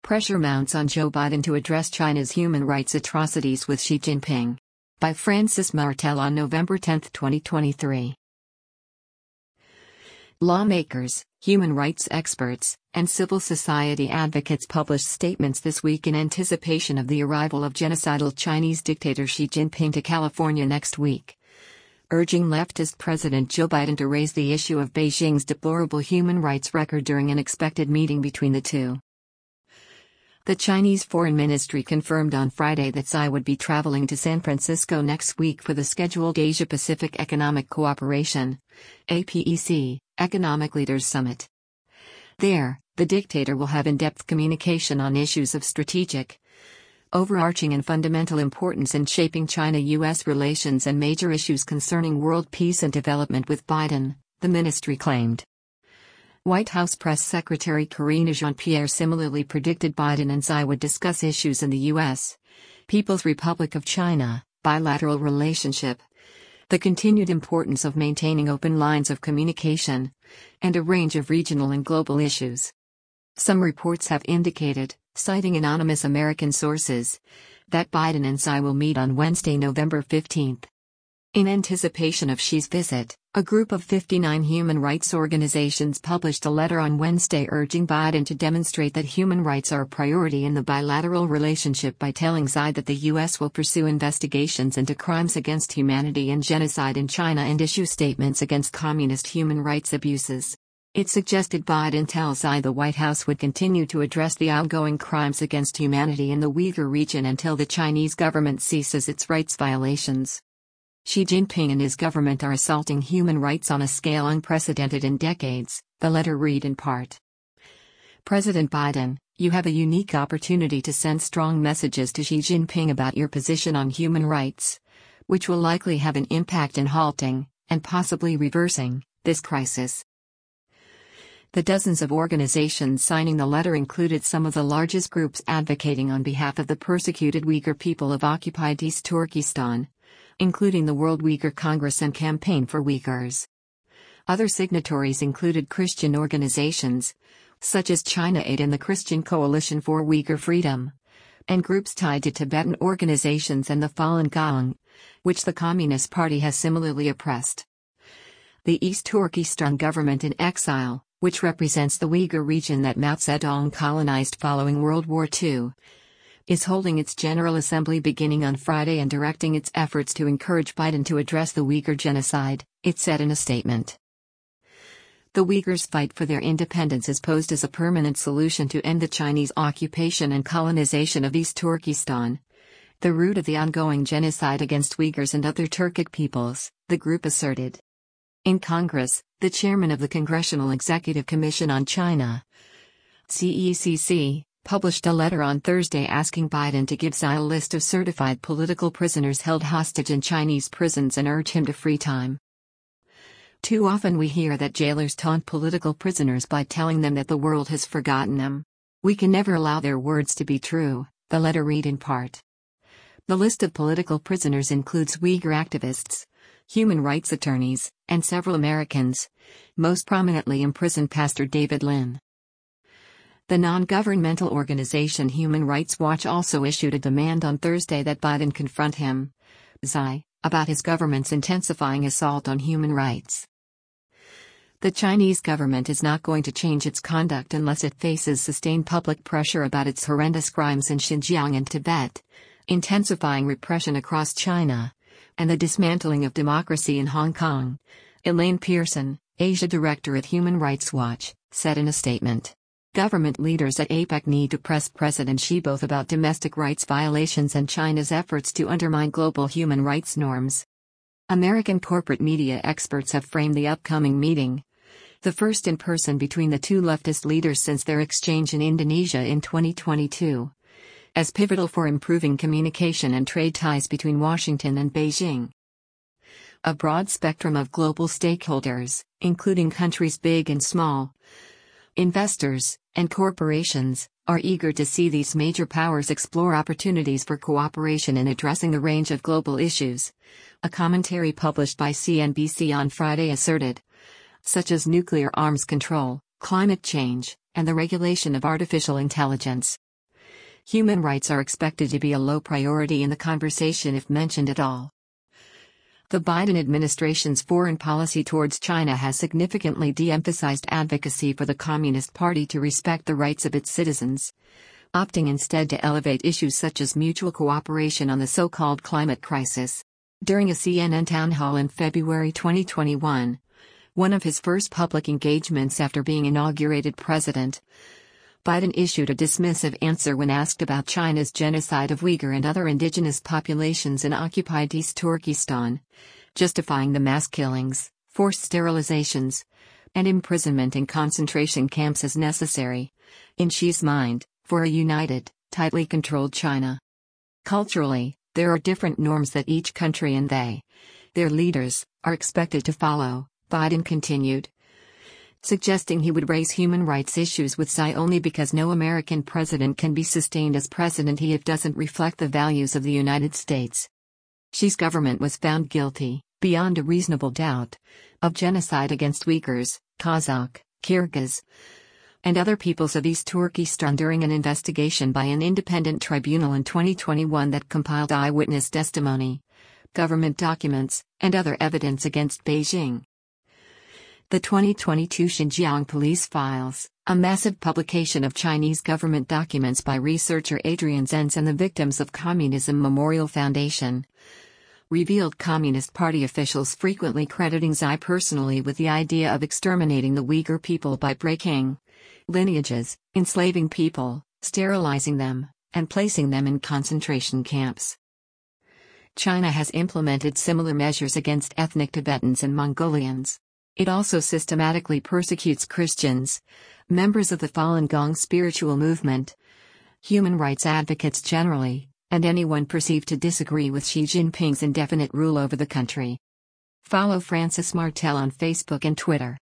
Pressure mounts on Joe Biden to address China's human rights atrocities with Xi Jinping. By Francis Martel on November 10, 2023. Lawmakers, human rights experts, and civil society advocates published statements this week in anticipation of the arrival of genocidal Chinese dictator Xi Jinping to California next week, urging leftist President Joe Biden to raise the issue of Beijing's deplorable human rights record during an expected meeting between the two. The Chinese Foreign Ministry confirmed on Friday that Xi would be traveling to San Francisco next week for the scheduled Asia-Pacific Economic Cooperation (APEC) Economic Leaders Summit. There, the dictator will have in-depth communication on issues of strategic, overarching and fundamental importance in shaping China-US relations and major issues concerning world peace and development with Biden, the ministry claimed. White House Press Secretary Karine Jean-Pierre similarly predicted Biden and Xi would discuss issues in the U.S., People's Republic of China, bilateral relationship, the continued importance of maintaining open lines of communication, and a range of regional and global issues. Some reports have indicated, citing anonymous American sources, that Biden and Xi will meet on Wednesday, November 15. In anticipation of Xi's visit, a group of 59 human rights organizations published a letter on Wednesday urging Biden to demonstrate that human rights are a priority in the bilateral relationship by telling Xi that the U.S. will pursue investigations into crimes against humanity and genocide in China and issue statements against communist human rights abuses. It suggested Biden tell Xi the White House would continue to address the ongoing crimes against humanity in the Uyghur region until the Chinese government ceases its rights violations. Xi Jinping and his government are assaulting human rights on a scale unprecedented in decades, the letter read in part. President Biden, you have a unique opportunity to send strong messages to Xi Jinping about your position on human rights, which will likely have an impact in halting, and possibly reversing, this crisis. The dozens of organizations signing the letter included some of the largest groups advocating on behalf of the persecuted Uyghur people of occupied East Turkestan, including the World Uyghur Congress and Campaign for Uyghurs. Other signatories included Christian organizations, such as China Aid and the Christian Coalition for Uyghur Freedom, and groups tied to Tibetan organizations and the Falun Gong, which the Communist Party has similarly oppressed. The East Turkestan government in exile, which represents the Uyghur region that Mao Zedong colonized following World War II, is holding its General Assembly beginning on Friday and directing its efforts to encourage Biden to address the Uyghur genocide, it said in a statement. The Uyghurs' fight for their independence is posed as a permanent solution to end the Chinese occupation and colonization of East Turkestan, the root of the ongoing genocide against Uyghurs and other Turkic peoples, the group asserted. In Congress, the chairman of the Congressional Executive Commission on China, CECC, published a letter on Thursday asking Biden to give Xi a list of certified political prisoners held hostage in Chinese prisons and urge him to free time. Too often we hear that jailers taunt political prisoners by telling them that the world has forgotten them. We can never allow their words to be true, the letter read in part. The list of political prisoners includes Uyghur activists, human rights attorneys, and several Americans, most prominently imprisoned Pastor David Lin. The non-governmental organization Human Rights Watch also issued a demand on Thursday that Biden confront him, Xi, about his government's intensifying assault on human rights. The Chinese government is not going to change its conduct unless it faces sustained public pressure about its horrendous crimes in Xinjiang and Tibet, intensifying repression across China, and the dismantling of democracy in Hong Kong, Elaine Pearson, Asia director at Human Rights Watch, said in a statement. Government leaders at APEC need to press President Xi both about domestic rights violations and China's efforts to undermine global human rights norms. American corporate media experts have framed the upcoming meeting, the first in person between the two leftist leaders since their exchange in Indonesia in 2022, as pivotal for improving communication and trade ties between Washington and Beijing. A broad spectrum of global stakeholders, including countries big and small, investors, and corporations, are eager to see these major powers explore opportunities for cooperation in addressing a range of global issues, a commentary published by CNBC on Friday asserted, such as nuclear arms control, climate change, and the regulation of artificial intelligence. Human rights are expected to be a low priority in the conversation if mentioned at all. The Biden administration's foreign policy towards China has significantly de-emphasized advocacy for the Communist Party to respect the rights of its citizens, opting instead to elevate issues such as mutual cooperation on the so-called climate crisis. During a CNN town hall in February 2021, one of his first public engagements after being inaugurated president, Biden issued a dismissive answer when asked about China's genocide of Uyghur and other indigenous populations in occupied East Turkestan, justifying the mass killings, forced sterilizations, and imprisonment in concentration camps as necessary, in Xi's mind, for a united, tightly controlled China. Culturally, there are different norms that each country and their leaders, are expected to follow, Biden continued, suggesting he would raise human rights issues with Xi only because no American president can be sustained as president if doesn't reflect the values of the United States. Xi's government was found guilty, beyond a reasonable doubt, of genocide against Uyghurs, Kazakh, Kyrgyz, and other peoples of East Turkestan during an investigation by an independent tribunal in 2021 that compiled eyewitness testimony, government documents, and other evidence against Beijing. The 2022 Xinjiang Police Files, a massive publication of Chinese government documents by researcher Adrian Zenz and the Victims of Communism Memorial Foundation, revealed Communist Party officials frequently crediting Xi personally with the idea of exterminating the Uyghur people by breaking lineages, enslaving people, sterilizing them, and placing them in concentration camps. China has implemented similar measures against ethnic Tibetans and Mongolians. It also systematically persecutes Christians, members of the Falun Gong spiritual movement, human rights advocates generally, and anyone perceived to disagree with Xi Jinping's indefinite rule over the country. Follow Francis Martel on Facebook and Twitter.